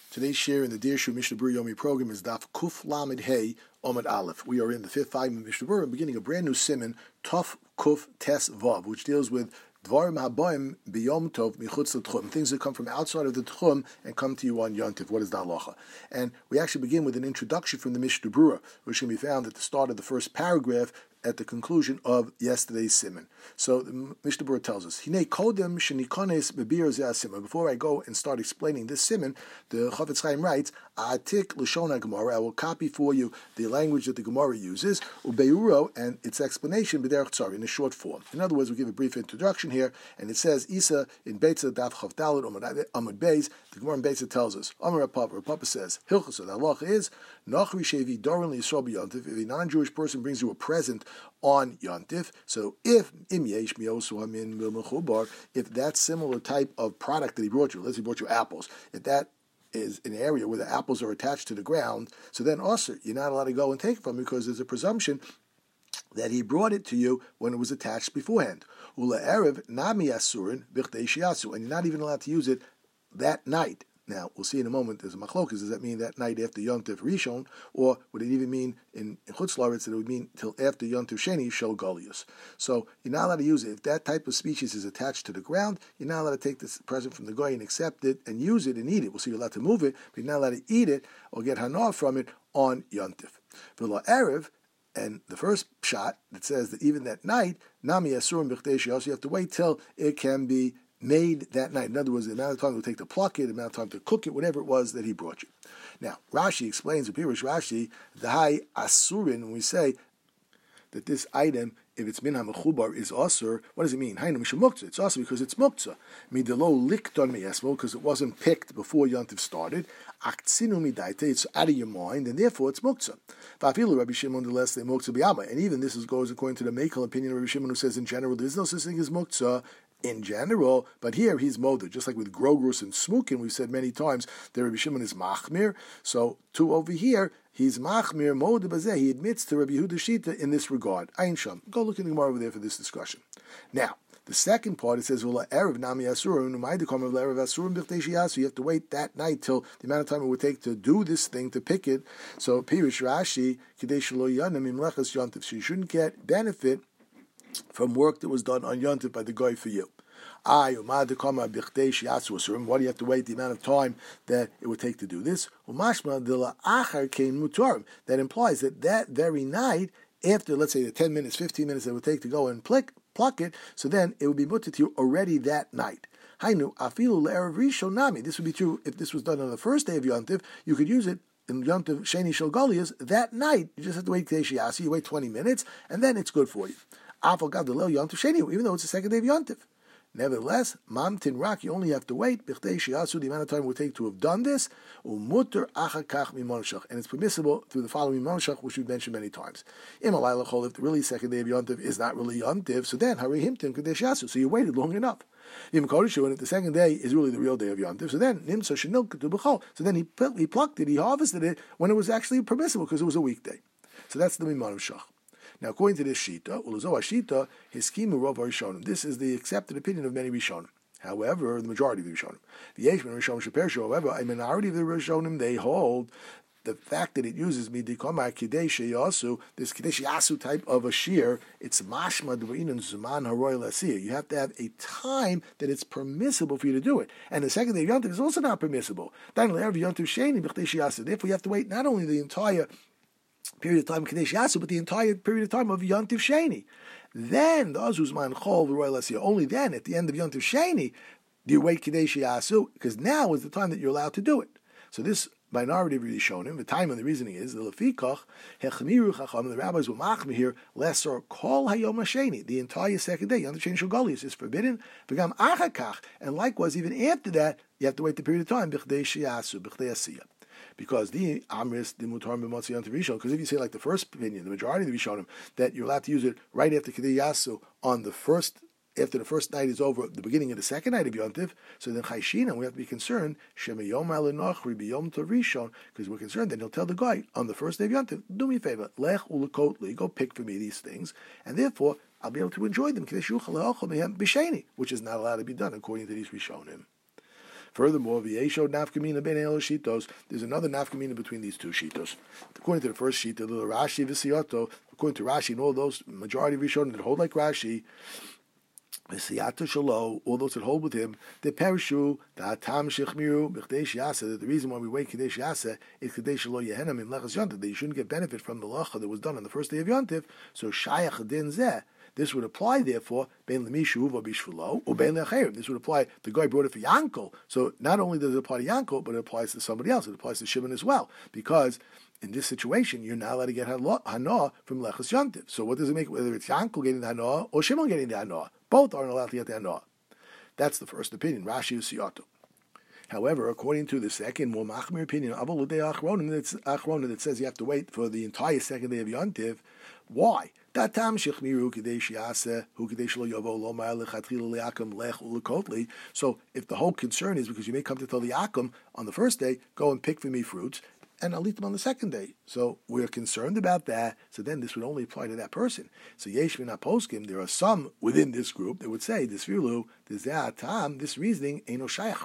Today's share in the Dirshu Mishnah Berurah Yomi program is Daf Kuf Lamed Hey Omid Aleph. We are in the fifth volume of Mishnah Berurah, beginning a brand new siman, Tov Kuf Tes Vav, which deals with Dvarim Habayim Biyom Tov Michutz L'Tchum, things that come from outside of the Tchum and come to you on Yontif. What is the halacha? And we actually begin with an introduction from the Mishnah Berurah, which can be found at the start of the first paragraph, at the conclusion of yesterday's siman. So the Mishnah Berurah tells us, Hinei kodem shenikones bebir zeh siman. Before I go and start explaining this siman, the Chafetz Chaim writes, Atik l'shon ha-Gemara, I will copy for you the language that the Gemara uses, ubeiro, and its explanation b'derech tzar, in a short form. In other words, we give a brief introduction here, and it says, Isa in Beitza daf chav daled amud beis, the Gemara in Beitza tells us, Amar Papa says, Hilchos, the halacha is, Nachri shevi dorin li-Yisrael b'yontif, if a non-Jewish person brings you a present on Yontif, so if that similar type of product that he brought you, let's say he brought you apples, if that is an area where the apples are attached to the ground, so then also you're not allowed to go and take it from him because there's a presumption that he brought it to you when it was attached beforehand. Ula erev nami asurin b'chtei shiasu, and you're not even allowed to use it that night. Now, we'll see in a moment, there's a machlokas. Does that mean that night after Yontif Rishon, or would it even mean in Chutz La'aretz that it would mean till after Yontif Sheni, Shel Golius? So, you're not allowed to use it. If that type of species is attached to the ground, you're not allowed to take this present from the guy and accept it and use it and eat it. We'll see you're allowed to move it, but you're not allowed to eat it or get hanah from it on Yontif. V'lo Erev, and the first shot that says that even that night, Nami Asurim B'chtei Shios, you have to wait till it can be made that night. In other words, the amount of time it would take to pluck it, the amount of time to cook it, whatever it was that he brought you. Now, Rashi explains, the Pirush Rashi, the high asurin, when we say that this item, if it's min ha-mechubar, is asur, what does it mean? Hainu mishum muktzah. It's asur because it's muktzah. Midelo likton miyasmo, because it wasn't picked before Yontif started. Aktsinu midaita, it's out of your mind, and therefore it's muktzah. Vafilu Rabbi Shimon the less they muktzah biyama. And even this goes according to the Meikel opinion of Rabbi Shimon, who says in general there is no such thing as muktzah in general, but here he's moder, just like with grogrus and smukin, we've said many times that Rabbi Shimon is machmir. So too over here, he's machmir moder bazeh. He admits to Rabbi Yehuda Shita in this regard. Ayin sham. Go look in the Gemara over there for this discussion. Now, the second part, it says, "V'la erev nami asurim u'maydekom of erev asurim b'chtei shiyasu." You have to wait that night till the amount of time it would take to do this thing, to pick it. So Pirush Rashi, Kidei shelo yanim imlechas yontif. So you shouldn't get benefit from work that was done on Yontif by the guy for you. Why do you have to wait the amount of time that it would take to do this? That implies that that very night, after, let's say, the 10 minutes, 15 minutes that it would take to go and pluck it, so then it would be mutter to you already that night. This would be true if this was done on the first day of Yontif. You could use it in Yontif Sheni Shel Golius that night. You just have to wait Kidei Shiasi. You wait 20 minutes, and then it's good for you. Even though it's the second day of Yontif. Nevertheless, mamtin rak, you only have to wait, b'chtei shiasu, the amount of time it would take to have done this, umuter achakach mimonshach, and it's permissible through the following mimonshach, which we've mentioned many times. If the really second day of Yontif is not really Yontif, so then hari himtim k'dei shiasu, so you waited long enough. And if the second day is really the real day of Yontif, so then nimsa shenil k'tu b'chol, so then he plucked it, he harvested it when it was actually permissible because it was a weekday. So that's the mimonshach. Now, according to this Shita, Ulazoa Shita, Hiskimu Rov Rishonim. This is the accepted opinion of many Rishonim. However, the majority of the Rishonim. The Yeshman Rishonim Shepershu, however, a minority of the Rishonim, they hold the fact that it uses Midikoma Kidei Sheyasu, this Kidei Sheyasu type of a shear, it's Mashma Dvainun Zuman Haroy Lasir. You have to have a time that it's permissible for you to do it. And the second day of Yontif is also not permissible. Therefore, you have to wait not only the entire period of time Kadesh Yasu, but the entire period of time of Yontif Sheni. Then the Azuzman Chol v'Roy Lasir. Only then, at the end of Yontif Sheni, do you wait Kadesh Yasu, because now is the time that you're allowed to do it. So this minority of Rishonim, the time and the reasoning is the Lefikach Hechmiru Chacham. The rabbis will machmir here lesser Kol Hayom Sheni. The entire second day Yontif Sheni Shel Golius is forbidden. V'gam Achakach, and likewise even after that, you have to wait the period of time B'chtei Yasu, B'chtei Asiyah. Because the Amris, the Mutar B'motzi Yontif Rishon, because if you say like the first opinion, the majority of the Rishonim, that you're allowed to use it right after Kidei Yasu on the first, after the first night is over, the beginning of the second night of Yontif, so then Chayshina, we have to be concerned, Shemeyom Alenochri B'yom Tov Rishon, because we're concerned that he'll tell the guy on the first day of Yontif, do me a favor, Lech Ulekotli, go pick for me these things, and therefore I'll be able to enjoy them, which is not allowed to be done according to these Rishonim. Furthermore, v'yesho nafkamina ben el shitos. There's another nafkamina between these two shitos. According to the first shita, the Rashi v'siyato. According to Rashi and all those majority of Rishonim that hold like Rashi, v'siyato shalo, all those that hold with him, the perishu da'atam shechmiru b'chdesh yasa. That the reason why we wait kadesh yasa is kadesh shalo yehenam in lechas yontif. That you shouldn't get benefit from the lacha that was done on the first day of yontif. So shayach din zeh. This would apply, therefore, ben lemishu v'bishvulo or ben le'acherim. This would apply. The guy brought it for Yankel, so not only does it apply to Yankel, but it applies to somebody else. It applies to Shimon as well, because in this situation, you're not allowed to get hana from lechas yontif. So what does it make? Whether it's Yankel getting the hana or Shimon getting the hana, both aren't allowed to get the hana. That's the first opinion. Rashi Usiyato. However, according to the second, more machmir opinion, that says you have to wait for the entire second day of yontif. Why? So if the whole concern is because you may come to tell the Yakum on the first day, go and pick for me fruits, and I'll eat them on the second day. So we're concerned about that. So then this would only apply to that person. So Yesh Min HaPoskim, there are some within this group that would say this vilu, this reasoning that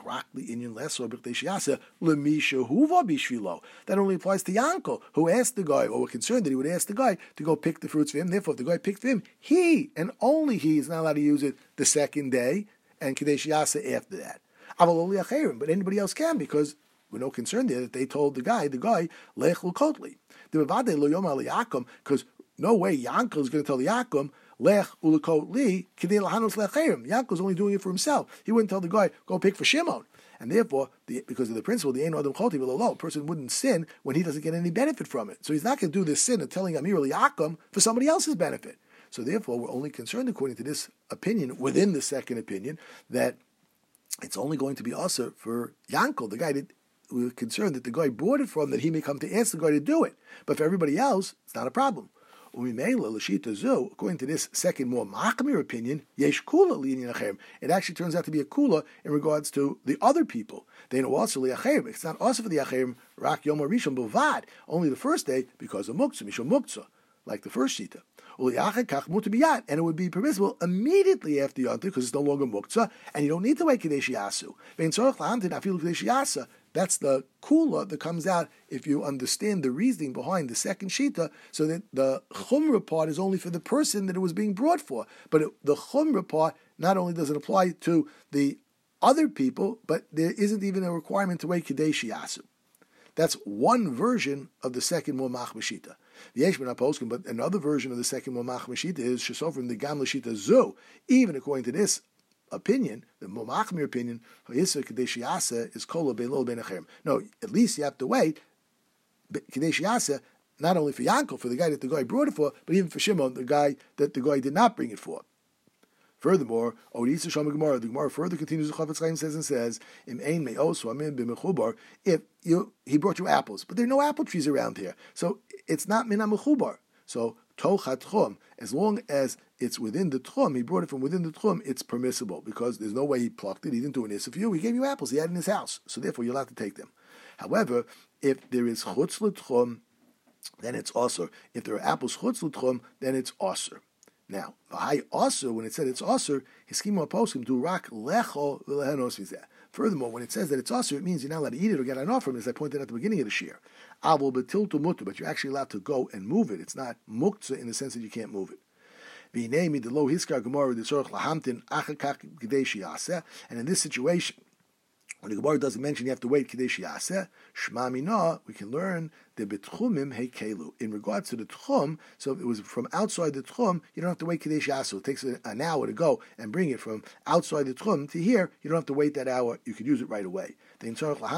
only applies to Yankel, who asked the guy, or were concerned that he would ask the guy to go pick the fruits for him. Therefore, if the guy picked for him, he and only he is not allowed to use it the second day and Kadesh Yasa after that. But anybody else can, because we're no concern there that they told the guy, Lech L'Kotli. Because no way Yankel is going to tell the Yakum, Lech L'Kotli, K'dei L'Hanos L'Acherim. Yankel's only doing it for himself. He wouldn't tell the guy, go pick for Shimon. And therefore, because of the principle, the Ein Adam Choti V'Lo, a person wouldn't sin when he doesn't get any benefit from it. So he's not going to do this sin of telling Amir Yakum for somebody else's benefit. So therefore, we're only concerned, according to this opinion, within the second opinion, that it's only going to be also for Yankel, the guy that we're concerned that the guy bought it from, that he may come to ask the guy to do it. But for everybody else, it's not a problem. According to this second, more machmir opinion, yesh kula li'inyan acherim. It actually turns out to be a kula in regards to the other people. They know also li'acherim. It's not also for the acherim, rak yom rishon b'vad, only the first day because of muktzah, mishum muktzah, like the first shita. And it would be permissible immediately after Yontif because it's no longer muktzah, and you don't need to wait kadesh yasu. That's the kula that comes out if you understand the reasoning behind the second shita, so that the chumrah part is only for the person that it was being brought for. But the chumrah part not only does it apply to the other people, but there isn't even a requirement to wait kadesh yasu. That's one version of the second more machmashita. The Yeshmin HaPoskim, but another version of the second more machmashita is shesofrim the gam l'shita zu. Even according to this opinion, the more machmir opinion, is kola bein lo bein acherim. No, at least you have to wait kadesh yasa, not only for Yankel, for the guy that the guy brought it for, but even for Shimon, the guy that the guy did not bring it for. Furthermore, the Gemara further continues. The Chafetz Chaim says, if he brought you apples, but there are no apple trees around here, so it's not min hamechubar. So tochat tchum, as long as it's within the tchum, he brought it from within the tchum, it's permissible, because there's no way he plucked it. He didn't do an issa for you. He gave you apples. He had in his house, so therefore you're allowed to take them. However, if there is chutz l'tchum, then it's osur. If there are apples chutz l'tchum, then it's osur. Now, v'hai osur, when it said it's osur, his schema poskim do rak lecho v'lehenos v'zeh. Furthermore, when it says that it's osur, it means you're not allowed to eat it or get an offer from it, as I pointed out at the beginning of the shir. Avol betiltu mutu, but you're actually allowed to go and move it. It's not muktzah in the sense that you can't move it. And in this situation, when the Gemara doesn't mention you have to wait kadesh yaseh, shma mina, we can learn the betchumim heikelu. In regards to the tchum, so if it was from outside the tchum, you don't have to wait kadesh yaseh. It takes an hour to go and bring it from outside the tchum to here. You don't have to wait that hour. You could use it right away. In regards to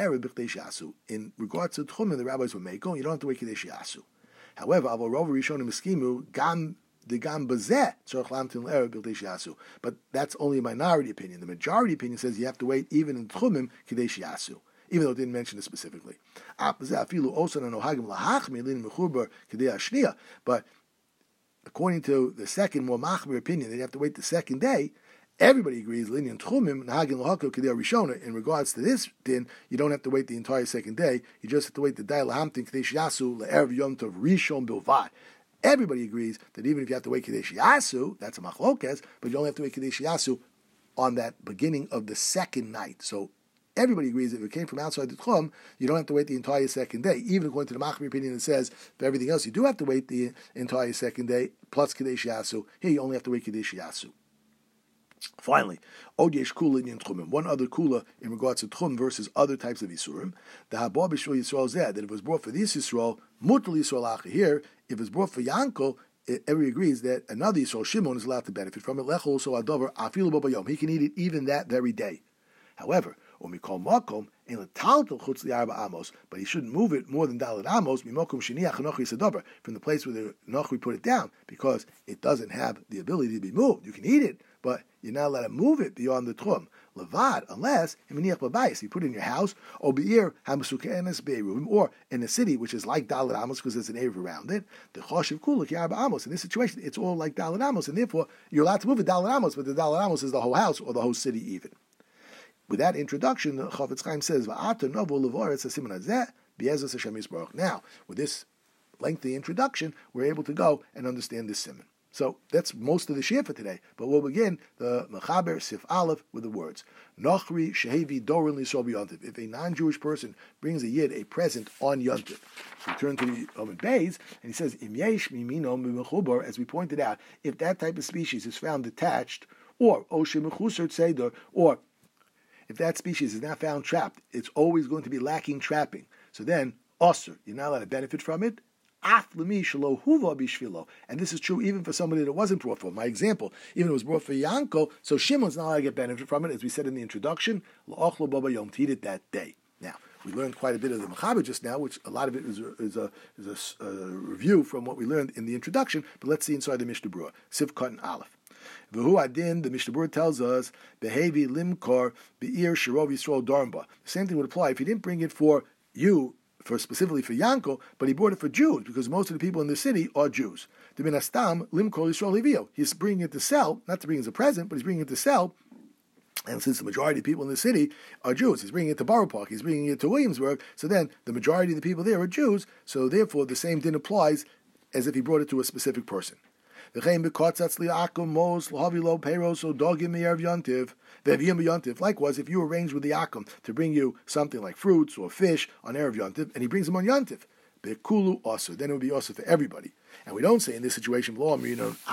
tchum, the rabbis were making, you don't have to wait kadesh yaseh. However, aval rov rishonim eskimu gam. But that's only a minority opinion. The majority opinion says you have to wait even in tchumim kadesh yasu, even though it didn't mention it specifically. But according to the second more machmir opinion, that you have to wait the second day. Everybody agrees. In regards to this din, you don't have to wait the entire second day. You just have to wait the day lahamtin kadesh yasu le'erev yom tov rishon bilvad. Everybody agrees that even if you have to wait Kadesh Yasu, that's a machlokes, but you only have to wait Kadesh Yasu on that beginning of the second night. So everybody agrees that if it came from outside the Tchum, you don't have to wait the entire second day. Even according to the Machmir opinion, it says for everything else, you do have to wait the entire second day, plus Kadesh Yasu. Here, you only have to wait Kadesh Yasu. Finally, Od Yesh Kula in Tchumim. One other Kula in regards to Tchum versus other types of Yisurim. The Habor B'Shul Yisrael Zeh, that if it was brought for this Yisrael, Mutal Yisrael Acha. Here, if it's brought for Yankel, everybody agrees that another Yisrael, Shimon, is allowed to benefit from it. Lechol so Adover Afilu B'Bayom. He can eat it even that very day. However, when we call Makom, in the Taltal Chutz Li'arba Amos, but he shouldn't move it more than Dalet Amos, Mimokum Shiniach Nochri Sadover, from the place where the Nochri put it down, because it doesn't have the ability to be moved. You can eat it, but you're not allowed to move it beyond the Tchum. Levad, unless you put it in your house, or Be'ir HaMasukenes Be'erum, or in a city which is like Dalet Amos because there's an area around it, the Choshev Kuluk Yarba Amos. In this situation, it's all like Dalet Amos, and therefore you're allowed to move it Dalet Amos, but the Dalet Amos is the whole house or the whole city even. With that introduction, the Chafetz Chaim says, now, with this lengthy introduction, we're able to go and understand this simon. So that's most of the shir for today. But we'll begin the Mechaber Sif Aleph with the words Nochri Shehevi Dorin L'Yisrael B'Yontiv. If a non-Jewish person brings a yid a present on Yontiv, so we turn to the Omen Beis, and he says Im Yesh Mimino Mimechubar. As we pointed out, if that type of species is found detached, or Oshim Mechusar Tzeder, or if that species is not found trapped, it's always going to be lacking trapping. So then, Osir, you're not allowed to benefit from it. And this is true even for somebody that wasn't brought for. My example, even if it was brought for Yanko, so Shimon's not allowed to get benefit from it, as we said in the introduction, L'ochlo baba yom, to eat it that day. Now, we learned quite a bit of the Mechaber just now, which a lot of it is a review from what we learned in the introduction, but let's see inside the Mishnah Berurah, Sif Katan Aleph. V'hu adin, the Mishnah Berurah tells us, Behevi limkor be'ir shirov Yisrael darmba. The same thing would apply if he didn't bring it for you, specifically for Yanko, but he brought it for Jews, because most of the people in the city are Jews. The minastam limkor Yisrael levio. He's bringing it to sell, not to bring it as a present, but he's bringing it to sell. And since the majority of people in the city are Jews, he's bringing it to Borough Park, he's bringing it to Williamsburg, so then the majority of the people there are Jews, so therefore the same din applies as if he brought it to a specific person. Likewise, if you arrange with the Akum to bring you something like fruits or fish on Erev Yontiv, and he brings them on Yontiv, then it would be also for everybody. And we don't say in this situation, we don't say the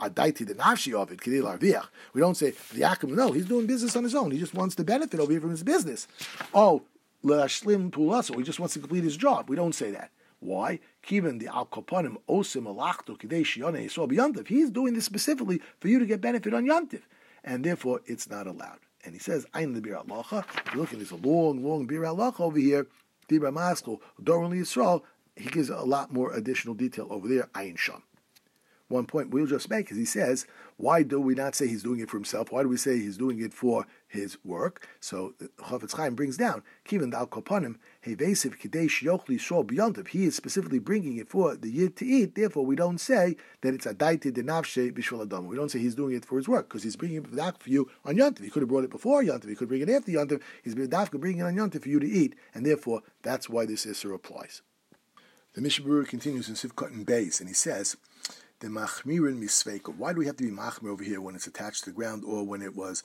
Akum, no, he's doing business on his own. He just wants to benefit over here from his business. Oh, he just wants to complete his job. We don't say that. Why? Kiven the al kopanim osim alachto kidei shione yisrael b'yantiv. He's doing this specifically for you to get benefit on yantiv, and therefore it's not allowed. And he says, "Ayin the bir halacha." If you look at this long bir halacha over here, Dibra Maskul Doron Yisrael. He gives a lot more additional detail over there. Ayin sham. One point we'll just make is he says, why do we not say he's doing it for himself? Why do we say he's doing it for his work? So Chafetz Chaim brings down, Kivan Dal Kopanim, Hevesiv Kadesh Yochli Shol B'Yontiv. He is specifically bringing it for the Yid to eat. Therefore, we don't say that it's Adaiti Denavshe B'Shvil Adam. We don't say he's doing it for his work, because he's bringing it for you on Yontiv. He could have brought it before Yontiv. He could bring it after Yontiv. He's bringing it on Yontiv for you to eat, and therefore, that's why this Isser applies. The Mishnah Berurah continues in Sif Katan Beis, and he says, the machmirin misveika. Why do we have to be machmir over here when it's attached to the ground or when it was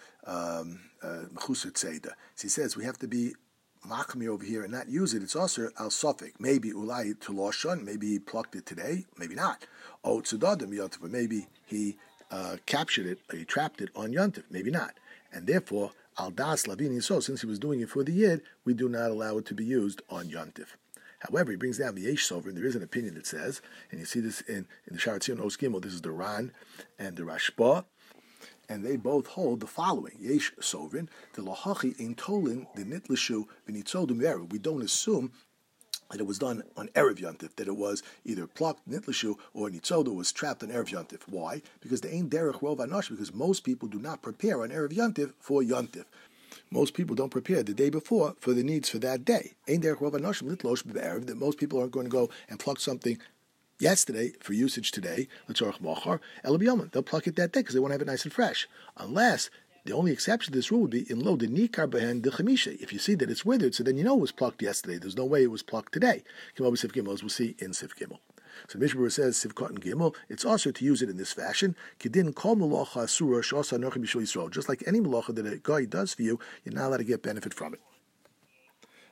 mechusar tzeda? So he says we have to be machmir over here and not use it. It's also al sofik. Maybe ulai to loshon. Maybe he plucked it today. Maybe not. Oh tzedadim yontif. But maybe he captured it. Or he trapped it on yontif. Maybe not. And therefore al das lavini. So since he was doing it for the yid, we do not allow it to be used on yontif. However, he brings down the Yesh Sovereign. There is an opinion that says, and you see this in the Sha'ar Tzion Os Gimel, this is the Ran and the Rashba, and they both hold the following. Yesh Sovereign, the Lohachi in Tolin, the Nitlishu, V'nitzodum Erev. We don't assume that it was done on Erev Yontif, that it was either plucked, Nitlishu, or Nitzodu was trapped on Erev Yontif. Why? Because they ain't Derech Rov Anosh, because most people do not prepare on Erev Yontif for Yontif. Most people don't prepare the day before for the needs for that day. That most people aren't going to go and pluck something yesterday for usage today. They'll pluck it that day because they want to have it nice and fresh. Unless the only exception to this rule would be in lo de nikar behen de chemisha. If you see that it's withered, so then you know it was plucked yesterday. There's no way it was plucked today. As we'll see in Sif Gimel. So Mishnah Berurah says, Sif Katan Gimel, it's also to use it in this fashion. Kedin kol malacha asura shasa nochim b'shul Yisrael. Just like any malacha that a guy does for you, you're not allowed to get benefit from it.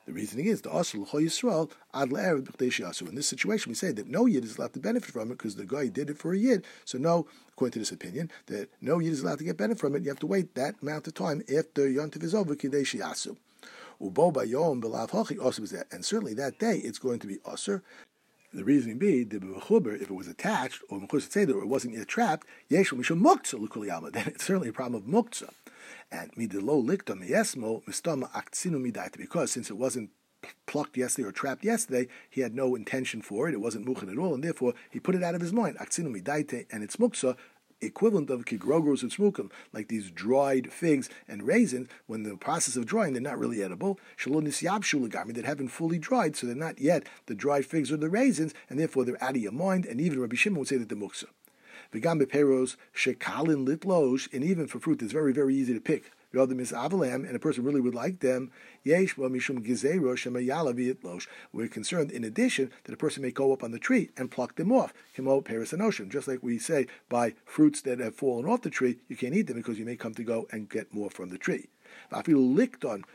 The reasoning is the asr l'chol Yisrael ad le'erev b'chdei she'asu. In this situation, we say that no yid is allowed to benefit from it because the guy did it for a yid. So no, according to this opinion, that no yid is allowed to get benefit from it. You have to wait that amount of time after yontif is over k'dei she'asu. Ubo bayom b'lav hachi asr b'zeh. And certainly that day it's going to be asr. The reasoning be the b'chuber, if it was attached or mechus tzeder, or it wasn't yet trapped, yeshul mishum muktzah l'kul yama. Then it's certainly a problem of muktzah. And midelo likta miyesmo mistama aktsinu midaita, because since it wasn't plucked yesterday or trapped yesterday, he had no intention for it. It wasn't muchan at all, and therefore he put it out of his mind. Aktsinu midaita, and it's muktzah, equivalent of kigrogros and smukim, like these dried figs and raisins. When the process of drying, they're not really edible. Shalom nisyabshu legami, that haven't fully dried, so they're not yet the dried figs or the raisins, and therefore they're out of your mind. And even Rabbi Shimon would say that they're muktzah. V'gam beperos shekalin litlosh, and even for fruit that's very, very easy to pick. Rather mis avalam, and a person really would like them. Yesh ba mishum gizero shemayala v'itlosh. We're concerned, in addition, that a person may go up on the tree and pluck them off. Kimo peros anoshim, just like we say by fruits that have fallen off the tree, you can't eat them because you may come to go and get more from the tree. And the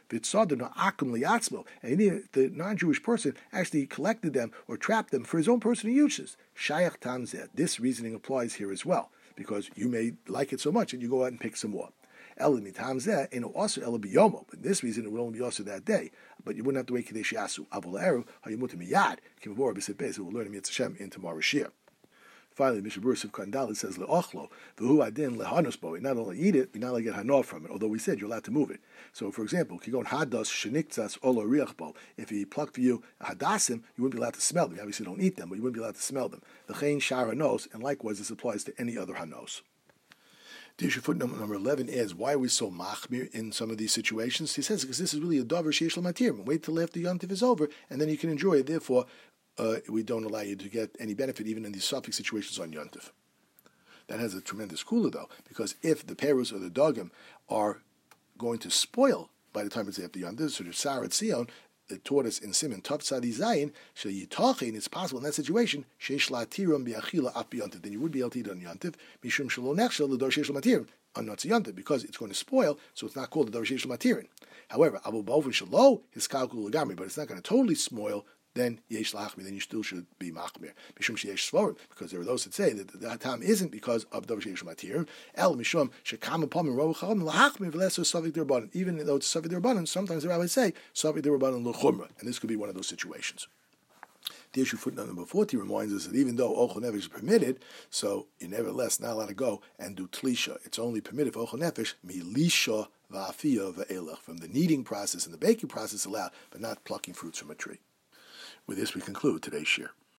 non-Jewish person actually collected them or trapped them for his own personal uses. Shayach tamzeh. This reasoning applies here as well, because you may like it so much and you go out and pick some more. But this reason it would only be also that day, but you wouldn't have to wait Kadesh Yasu. We'll learn in Mitzvah in tomorrow's shir. Finally, Mishnah Berurah Sif Kandal says le'ochlo v'hu adin lehanos bo. Not only eat it, but not only get hanor from it. Although we said you're allowed to move it. So, for example, kigon hadas sheniktzas olo riach bo. If he plucked for you hadasim, you wouldn't be allowed to smell them. You obviously don't eat them, but you wouldn't be allowed to smell them. The chein shar hanos, and likewise this applies to any other hanos. The issue footnote number 11 is, why are we so machmir in some of these situations? He says because this is really a davar sheish l'matir. Wait till after yontif is over, and then you can enjoy it. Therefore, we don't allow you to get any benefit even in these suffix situations on yontif. That has a tremendous kula though, because if the perus or the dogim are going to spoil by the time it's after yontif, so the Sarat Sion, it taught us in Siman Tav Tzadi Zayin, Sheyitachin, it's possible in that situation, Sheish Latiram Biachila Ap Yontif, then you would be able to eat on Yontif, Mishum Shalom Nechshel, the Dor Sheish Latirim, on Notzi Yontif, because it's going to spoil, so it's not called the Dor Sheish Latirim. However, Abu Ba'ofin Shalo, his Kalkul Lagami, but it's not going to totally spoil, then Yesh Lachmi, then you still should be Machmir. Mishum Sheyesh Svorim, because there are those that say that the Hatam isn't because of Dor Sheish Latirim, El Mishum Shekam Apam and Rohu Chalam Lachmi V'leso Savik Derbanan. Even though it's Savik Derbanan, sometimes the rabbis say Savik Derbanan L'chumra, and this could be one of those situations. The issue footnote number 40 reminds us that even though Ochel Nefesh is permitted, so you're nevertheless not allowed to go and do Tlisha. It's only permitted for Ochel Nefesh, Milisha Va'afiyah Va'elach, from the kneading process and the baking process allowed, but not plucking fruits from a tree. With this we conclude today's shir.